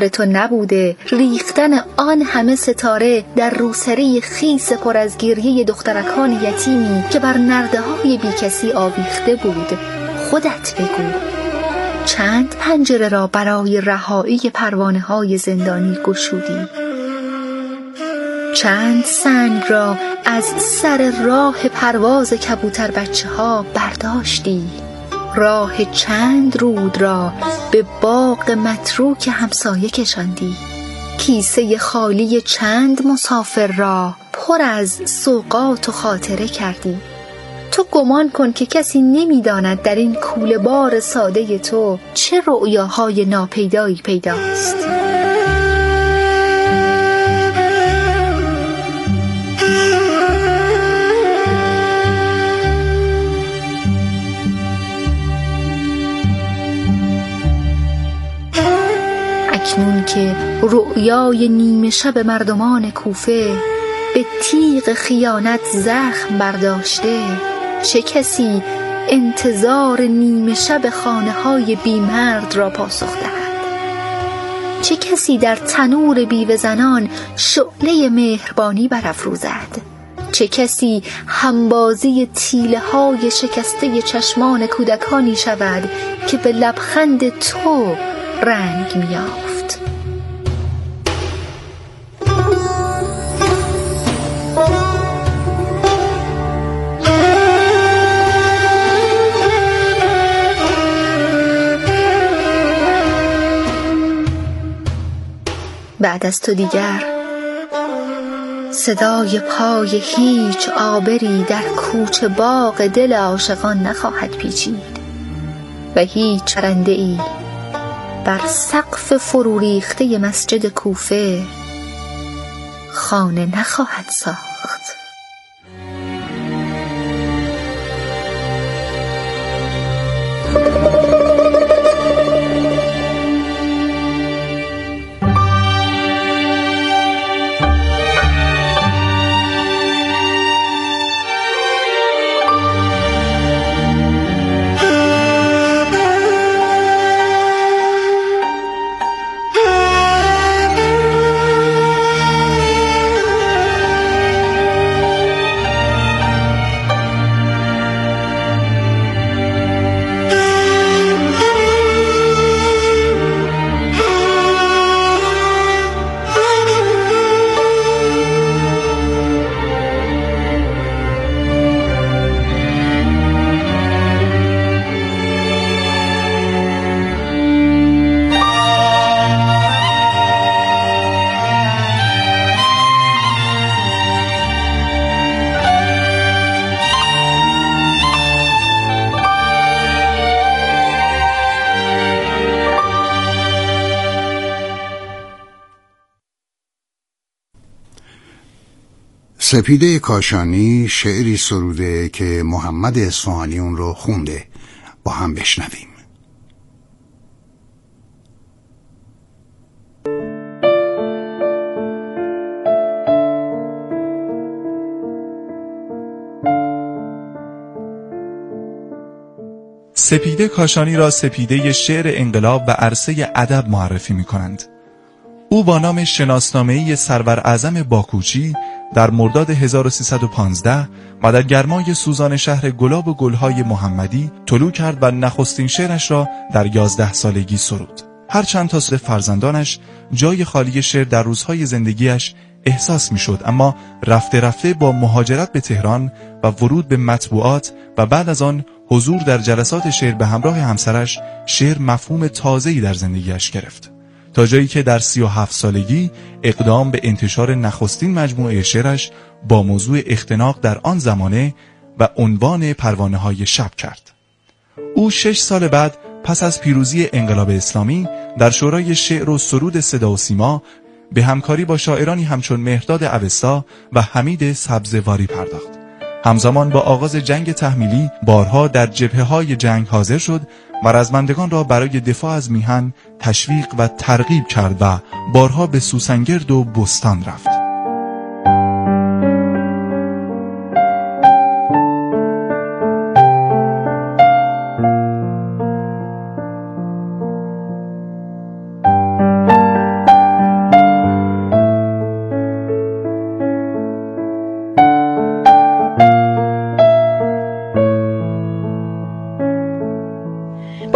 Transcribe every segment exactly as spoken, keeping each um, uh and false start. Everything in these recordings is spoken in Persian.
کار تو نبوده ریختن آن همه ستاره در روسری خیس پر از گریه دخترکان یتیمی که بر نرده های بی کسی آویخته بود؟ خودت بگو چند پنجره را برای رهایی پروانه های زندانی گشودی؟ چند سنگ را از سر راه پرواز کبوتر بچه ها برداشتی؟ راه چند رود را به باغ متروک همسایه کشاندی؟ کیسه خالی چند مسافر را پر از سوغات و خاطره کردی؟ تو گمان کن که کسی نمی‌داند در این کوله بار ساده تو چه رؤیاهای ناپیدایی پیداست. اکنون که رؤیای نیمه شب مردمان کوفه به تیغ خیانت زخم برداشته، چه کسی انتظار نیمه شب خانه های بیمرد را پاسخ دهد؟ چه کسی در تنور بیوه زنان شعله مهربانی برافروزد؟ چه کسی همبازی تیله های شکسته چشمان کودکانی شود که به لبخند تو رنگ می‌یافت؟ بعد از تو دیگر صدای پای هیچ عابری در کوچه باغ دل عاشقان نخواهد پیچید و هیچ چرنده ای بر سقف فرو ریخته مسجد کوفه خانه نخواهد ساخت. سپیده کاشانی شعری سروده که محمد اصفهانی اون رو خونده. با هم بشنویم. سپیده کاشانی را سپیده شعر انقلاب و عرصه ادب معرفی می کنند. او با نام شناسنامه‌ای سرور اعظم باکوچی در مرداد هزار و سیصد و پانزده و در گرمای سوزان شهر گلاب و گلهای محمدی طلوع کرد و نخستین شعرش را در یازده سالگی سرود. هر چند تا فرزندانش جای خالی شعر در روزهای زندگیش احساس می شد، اما رفته رفته با مهاجرت به تهران و ورود به مطبوعات و بعد از آن حضور در جلسات شعر به همراه همسرش، شعر مفهوم تازه‌ای در زندگیش گرفت، تا جایی که در سی و هفت سالگی اقدام به انتشار نخستین مجموعه شعرش با موضوع اختناق در آن زمانه و عنوان پروانه‌های شب کرد. او شش سال بعد پس از پیروزی انقلاب اسلامی در شورای شعر و سرود صدا و سیما به همکاری با شاعرانی همچون مهرداد اوستا و حمید سبزواری پرداخت. همزمان با آغاز جنگ تحمیلی بارها در جبهه‌های جنگ حاضر شد و رزمندگان را برای دفاع از میهن تشویق و ترغیب کرد و بارها به سوسنگرد و بستان رفت.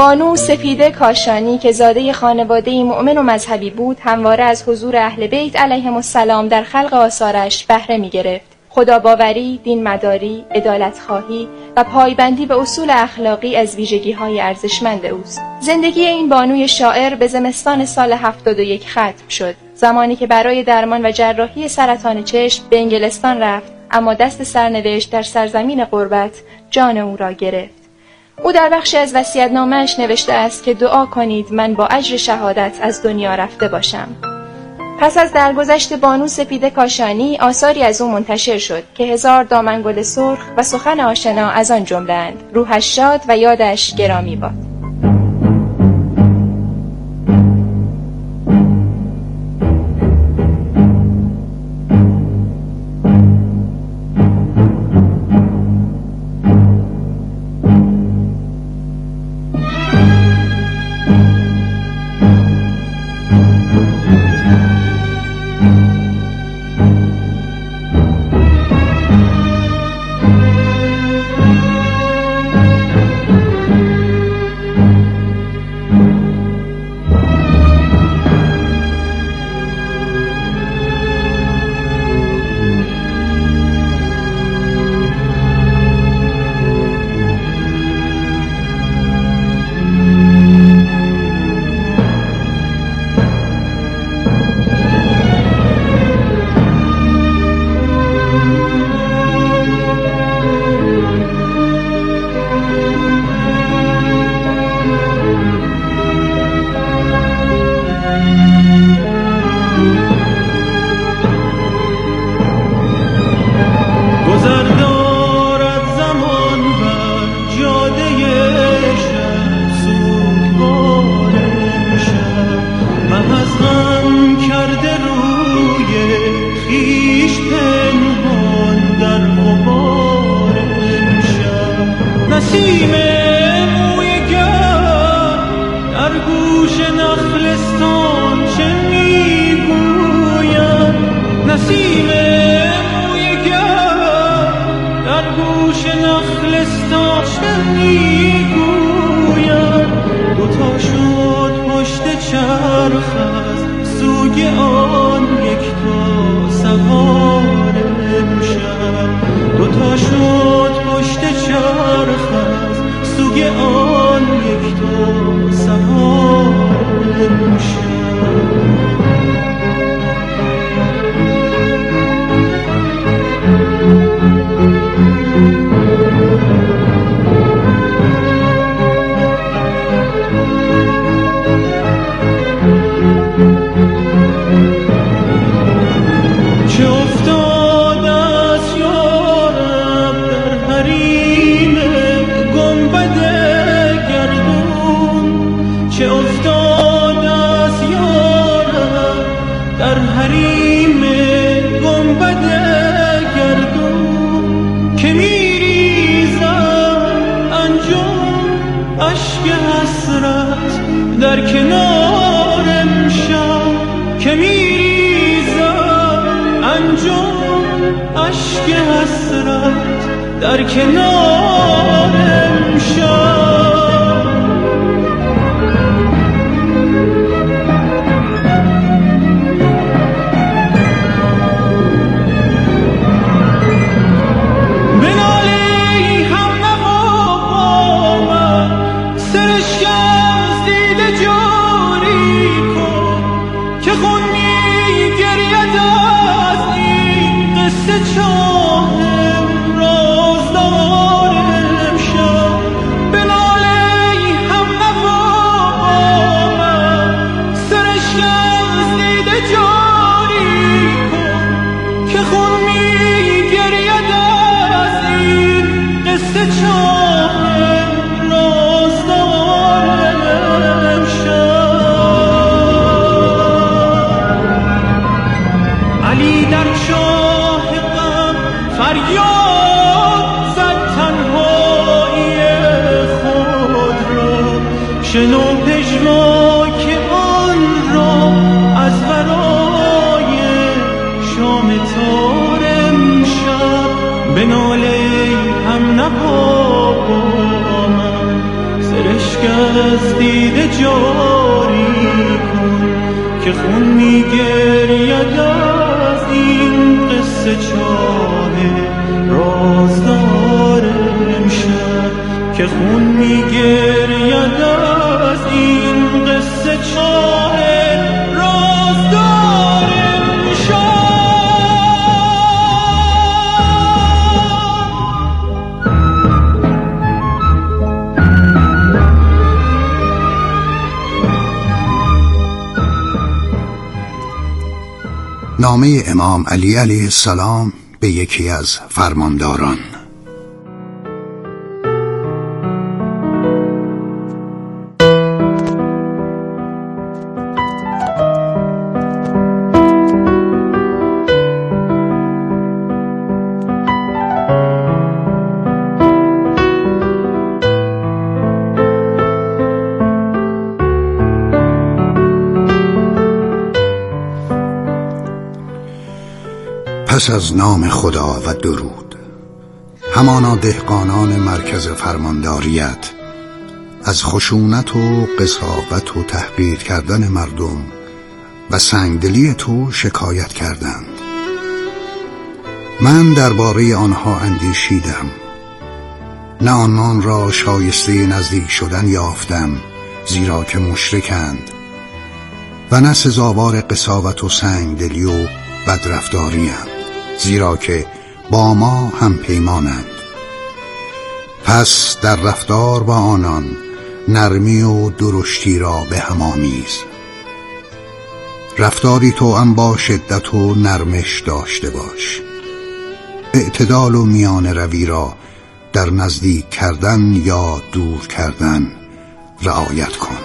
بانو سپیده کاشانی که زاده خانواده مؤمن و مذهبی بود، همواره از حضور اهل بیت علیهم السلام در خلق آثارش بهره می‌گرفت. خداباوری، دینمداری، عدالت‌خواهی و پایبندی به اصول اخلاقی از ویژگی‌های ارزشمند اوست. زندگی این بانوی شاعر به زمستان سال هفتاد و یک ختم شد، زمانی که برای درمان و جراحی سرطان چشم به انگلستان رفت، اما دست سرنوشت در سرزمین غربت جان او را گرفت. او در بخشی از وصیت‌نامه‌اش نوشته است که دعا کنید من با اجر شهادت از دنیا رفته باشم. پس از درگذشت بانو سپیده کاشانی، آثاری از او منتشر شد که هزار دامن گل سرخ و سخن آشنا از آن جمله‌اند. روحش شاد و یادش گرامی باد. از که خون میگرید از این قصه چاه رازدار امشب، که خون میگرید از این قصه چاه رازدار امشب. نامه امام علی علیه السلام به یکی از فرمانداران. پس از نام خدا و درود، همانا دهقانان مرکز فرمانداریت از خشونت و قساوت و تحقیر کردن مردم و سنگدلی تو شکایت کردند. من درباره آنها اندیشیدم، نه آنان را شایسته نزدیک شدن یافتم زیرا که مشرکند، و نه سزاوار قساوت و سنگدلی و بدرفتاری‌اند زیرا که با ما هم پیمانند. پس در رفتار با آنان نرمی و درشتی را به هم آمیز. رفتاری تو هم با شدت و نرمش داشته باش. اعتدال و میان روی را در نزدیک کردن یا دور کردن رعایت کن.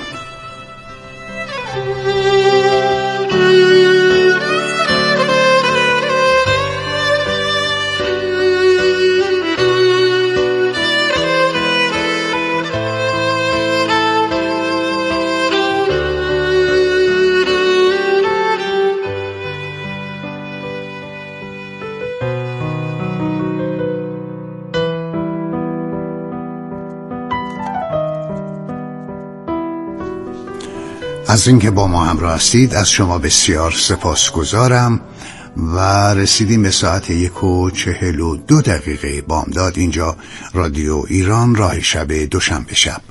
از اینکه با ما همراه هستید از شما بسیار سپاسگزارم و رسیدیم به ساعت یک و چهل و دو دقیقه بامداد. اینجا رادیو ایران، راه شب دوشنبه شب.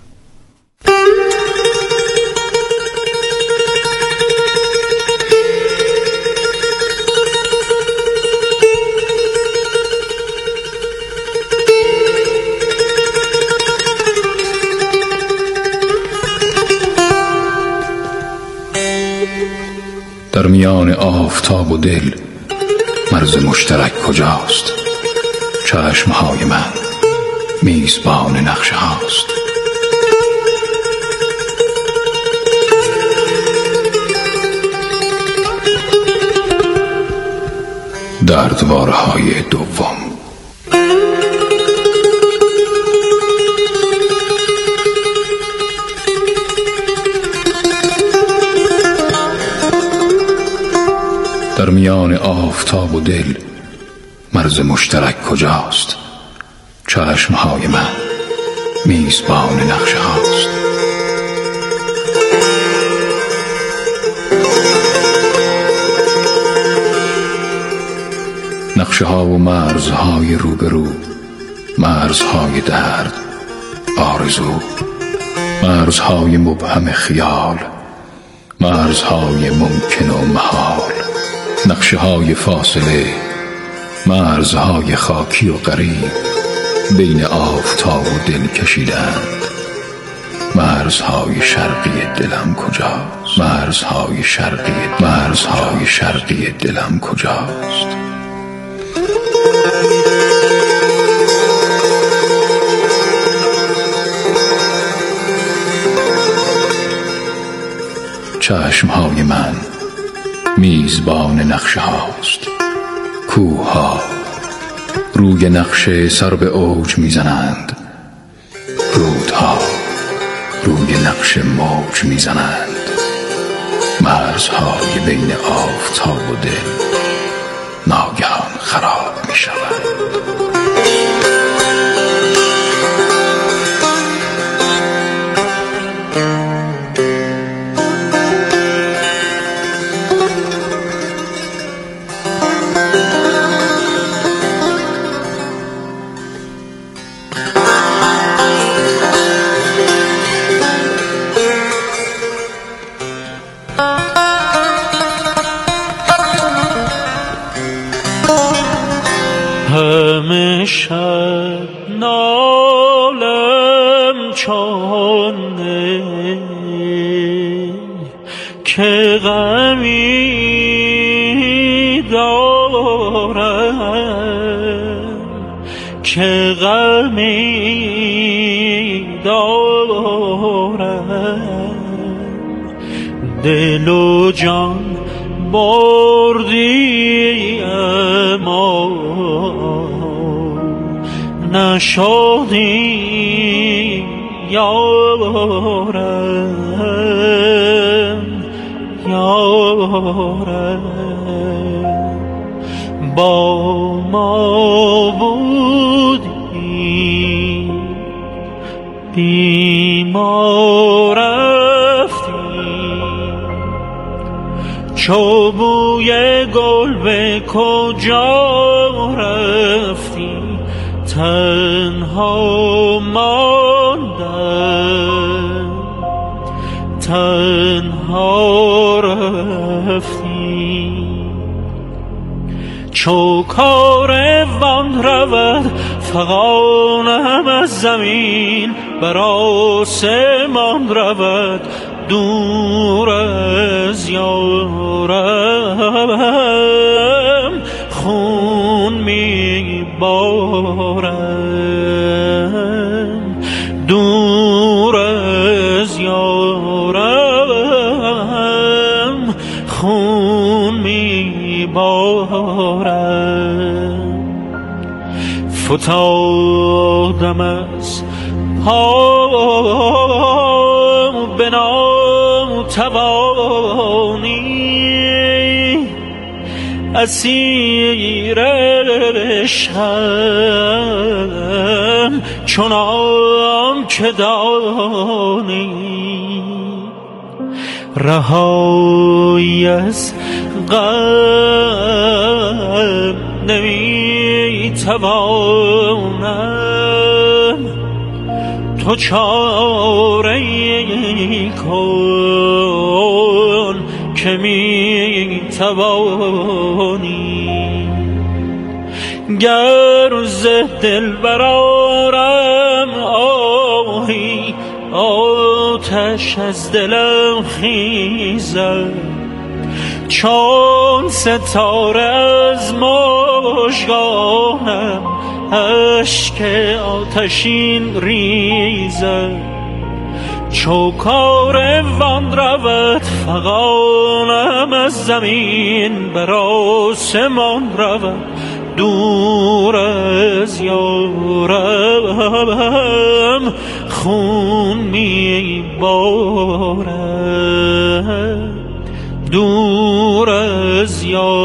در میان آفتاب و دل مرز مشترک کجاست؟ چشمهای من میزبان نقشه هاست. دردوارهای دوم. در میان آفتاب و دل مرز مشترک کجاست؟ چشمهای من میزبان نقشه هاست. نقشه ها و مرزهای روبرو، مرزهای درد، آرزو، مرزهای مبهم خیال، مرزهای ممکن و محال، نقشه های فاصله، مرزهای خاکی و غریب بین آفتاب و دل کشیدند. مرزهای شرقی دلم کجاست؟ مرزهای شرقی مرزهای شرقی دلم کجاست؟ چشمهای من میزبان نقشه هاست. کوه ها روی نقشه سر به اوج میزنند، رودها روی نقشه موج میزنند. مرزهای بین آفتاب و دل ناگهان خراب میشوند. شب نالم چون نی که غمی دارم که غمی دارم دل و جان بردی اما نشدی یارم یارم با ما بودی بی ما رفتی چو بوی گل به کجا رفتی تنها ماندم تنها رفتی چو کاروان رود فغانم از زمین بر آسمان رود دور از یارم خون می بارم دور از یارم خون می بارم فتادم از پا به ناتوانی اسیر عشقم چنان که دانی رهایی از غم نمی توانم تو چاره کن که می توانی گر ز دل برآرم آهی آتش از دلم خیزد چون ستاره از مژگانم اشک آتشین ریزد چو کاروان رود فغانم از زمین بر آسمان رود دور از یارم خون می بارد دور از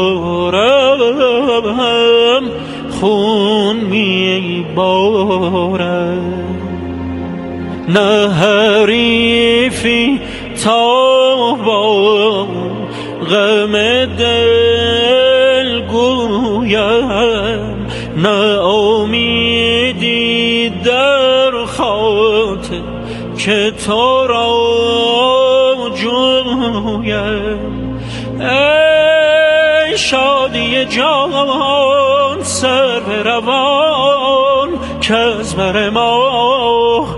یارم خون می بارد نه حریفی تا با غم دل گویم نه امیدی در خاطر که تو را جویم ای شادی جان سر روان که از بر ما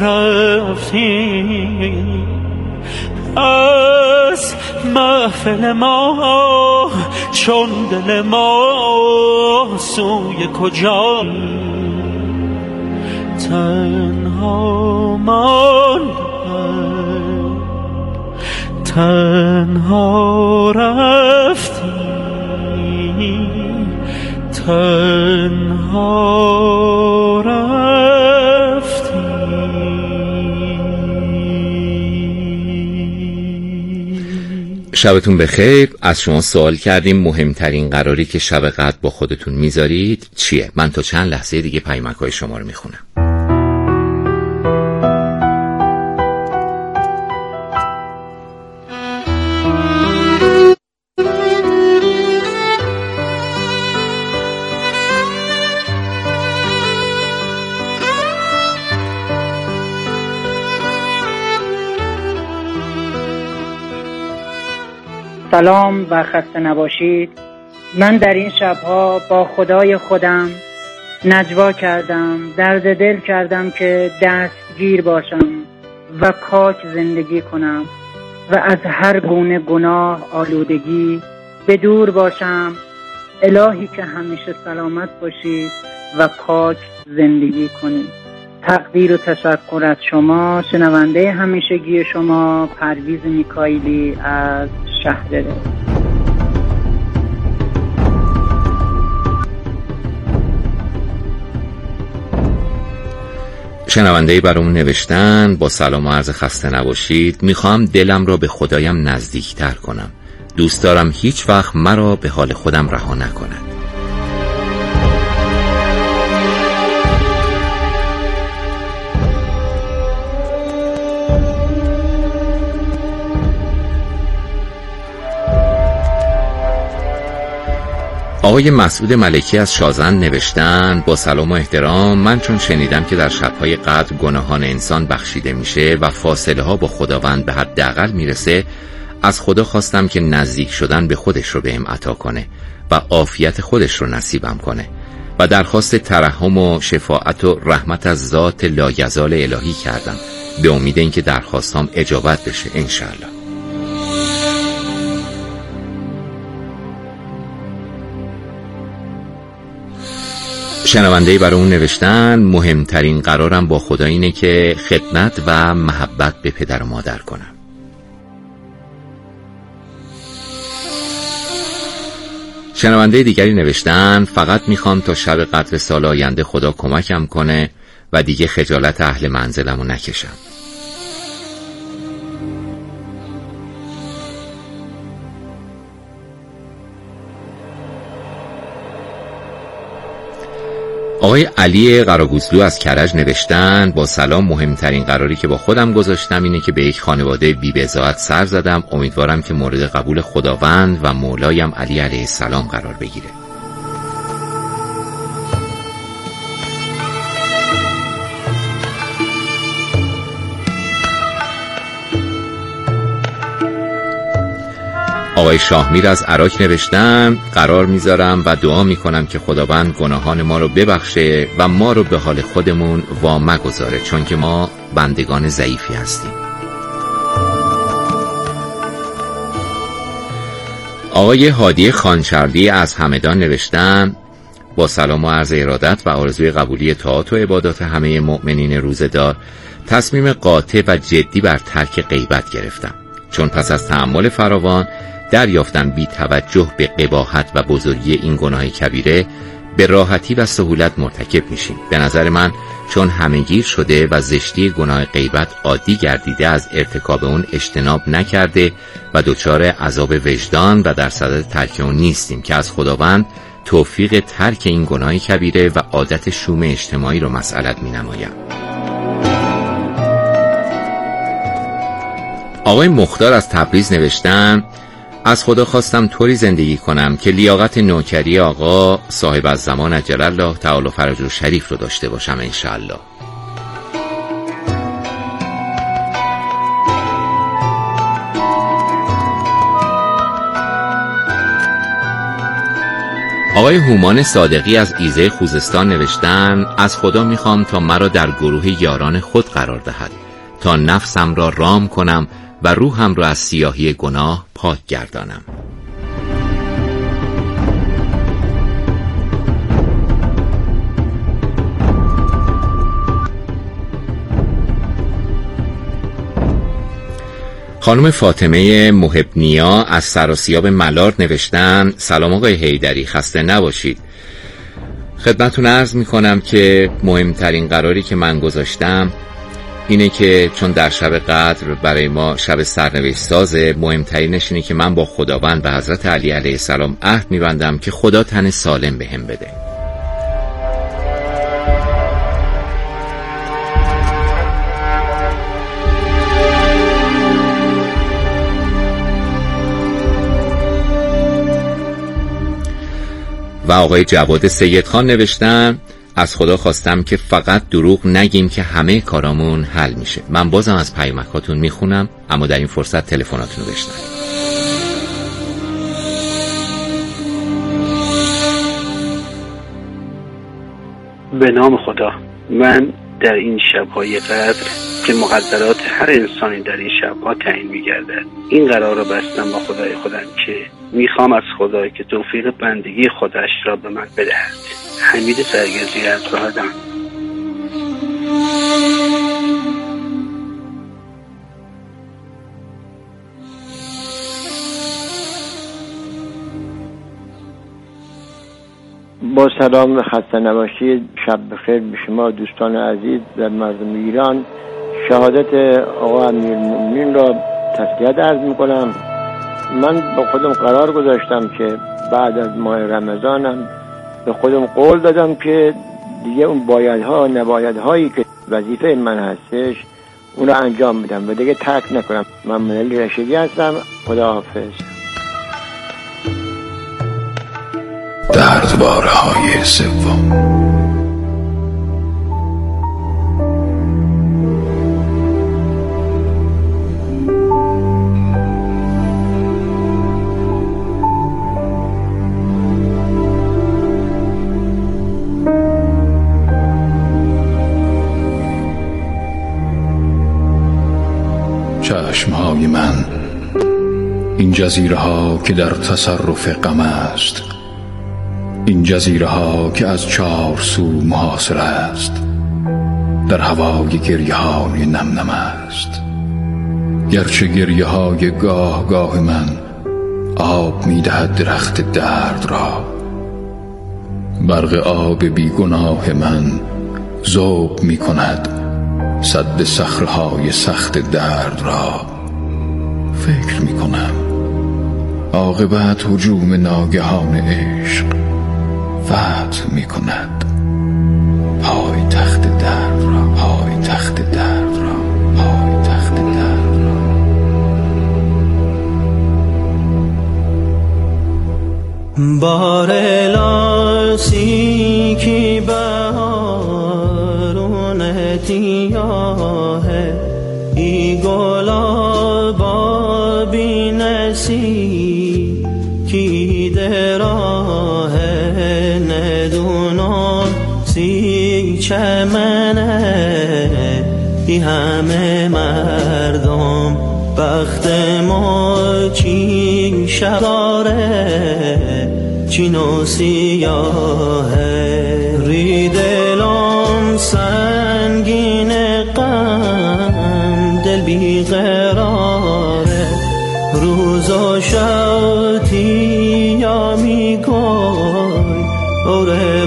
رفتی از محفل ما چون دل ما سوی کجا تنها ماندم تنها رفتی تنها رفتی شبتون بخیر. از شما سوال کردیم مهمترین قراری که شب قدر با خودتون میذارید چیه؟ من تا چند لحظه دیگه پیامک‌های شما رو میخونم. سلام و خسته نباشید. من در این شبها با خدای خودم نجوا کردم، درد دل کردم که دستگیر باشم و پاک زندگی کنم و از هر گونه گناه آلودگی به دور باشم. الهی که همیشه سلامت باشی و پاک زندگی کنی. تقدیر و تشکر از شما، شنونده همیشگی شما، پرویز میکائیلی از شهر ره. شنونده‌ای برامون نوشتن: با سلام و عرض خسته نباشید. میخوام دلم را به خدایم نزدیکتر کنم. دوست دارم هیچ وقت مرا به حال خودم رها نکند. آقای مسعود ملکی از شازن نوشتن: با سلام و احترام، من چون شنیدم که در شب‌های قدر گناهان انسان بخشیده میشه و فاصله ها با خداوند به حداقل میرسه، از خدا خواستم که نزدیک شدن به خودش رو بهم عطا کنه و عافیت خودش رو نصیبم کنه و درخواست ترحم و شفاعت و رحمت از ذات لایزال الهی کردم، به امید اینکه درخواستام اجابت بشه انشالله. شنونده‌ای برای اون نوشتن: مهمترین قرارم با خدا اینه که خدمت و محبت به پدر و مادر کنم. شنونده دیگری نوشتن: فقط میخوام تا شب قدر سال آینده خدا کمکم کنه و دیگه خجالت اهل منزلمو نکشم. آقای علی قراگوزلو از کرج نوشتن: با سلام، مهمترین قراری که با خودم گذاشتم اینه که به یک خانواده بی بضاعت سر زدم. امیدوارم که مورد قبول خداوند و مولایم علی علیه السلام قرار بگیره. آقای شاهمیر از عراق نوشتن: قرار میذارم و دعا میکنم که خداوند گناهان ما رو ببخشه و ما رو به حال خودمون وامگذاره، چون که ما بندگان ضعیفی هستیم. آقای هادی خانچردی از همدان نوشتن: با سلام و عرض ارادت و آرزوی قبولی طاعات و عبادات همه مؤمنین روزه‌دار، تصمیم قاطع و جدی بر ترک غیبت گرفتم، چون پس از تأمل فراوان دریافتم بی توجه به قباحت و بزرگی این گناه کبیره به راحتی و سهولت مرتکب میشیم. به نظر من چون همه‌گیر شده و زشتی گناه غیبت عادی گردیده، از ارتکاب اون اجتناب نکرده و دچار عذاب وجدان و در صدد ترک اون نیستیم که از خداوند توفیق ترک این گناه کبیره و عادت شوم اجتماعی رو مسئلت مینمایم. آقای مختار از تبریز نوشتن: از خدا خواستم طوری زندگی کنم که لیاقت نوکری آقا صاحب الزمان عجل الله تعالی فرجه شریف رو داشته باشم انشالله. آقای هومان صادقی از ایزه خوزستان نوشتن: از خدا میخوام تا مرا در گروه یاران خود قرار دهد تا نفسم را رام کنم و روحم را از سیاهی گناه پاک گردانم. خانم فاطمه محبنیا از سراسیاب ملار نوشتن: سلام آقای حیدری، خسته نباشید. خدمتتون عرض میکنم که مهمترین قراری که من گذاشتم اینه که چون در شب قدر برای ما شب سرنوشت سازه، مهمترینش اینه که من با خداوند و حضرت علی علیه السلام عهد میبندم که خدا تن سالم بهم بده. و آقای جواد سیدخان نوشتن: از خدا خواستم که فقط دروغ نگیم که همه کارامون حل میشه. من بازم از پیامکاتون میخونم، اما در این فرصت تلفناتون رو بشنویم. به نام خدا. من در این شب‌های قدر که مقدرات هر انسانی در این شب‌ها تعیین می‌گردد، این قرار را بستم با خدای خودم که می‌خوام از خدا که توفیق بندگی خودش را به من بدهد. حمید سرگزی از راهدان. با سلام و خسته نباشید. شب بخیر به شما دوستان عزیز در مردم ایران. شهادت آقا امیرالمومنین را تسلیت عرض میکنم. من با خودم قرار گذاشتم که بعد از ماه رمضانم به خودم قول دادم که دیگه اون بایدها و نبایدهایی که وظیفه من هستش اون را انجام میدم و دیگه ترک نکنم. من منلی رشیدی هستم. خداحافظ. دردباره های سوم. چشمهای من این جزیره ها که در تصرف غم است، این جزیره ها که از چار سو محاصر است، در هوای گریه های نم نم است. گرچه گریه های گاه گاه من آب می دهد درخت درد را، برق آب بیگناه من ذوب می کند سد صخره‌های سخت درد را. فکر می کنم عاقبت هجوم ناگهان عشق فتح می کند پای تخت درد را، پای تخت درد را، پای تخت درد را. بار لاسی کی بهارون تیاه ای گلابا بی نسی کی دراه ندونان سی چمنه ای همه مردم بخت ما چی شداره چین و سیاهه ری دلم سنگین غم دل بی قراره روز و شوتی یا می گل اوره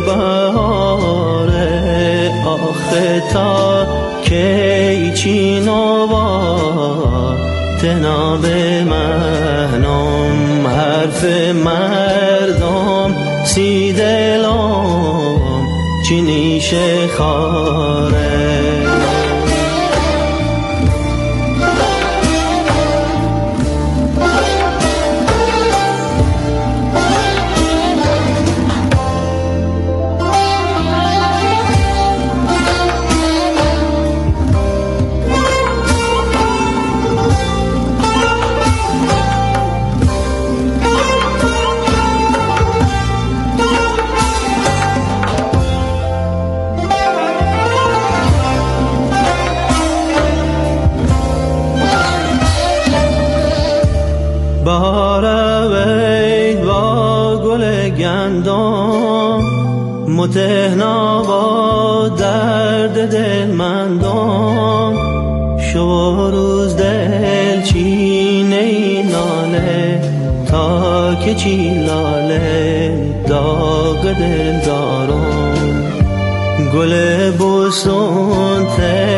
بهاره آخه تا کی چین و با تناب مهنم حرف مردم سی دلم چی نیشه خاره. بهار وید با گل گندم متهنا با درد دل مندم شو روز دل چینه ای ناله تا که چی لاله داغ دل دارم گل بوسون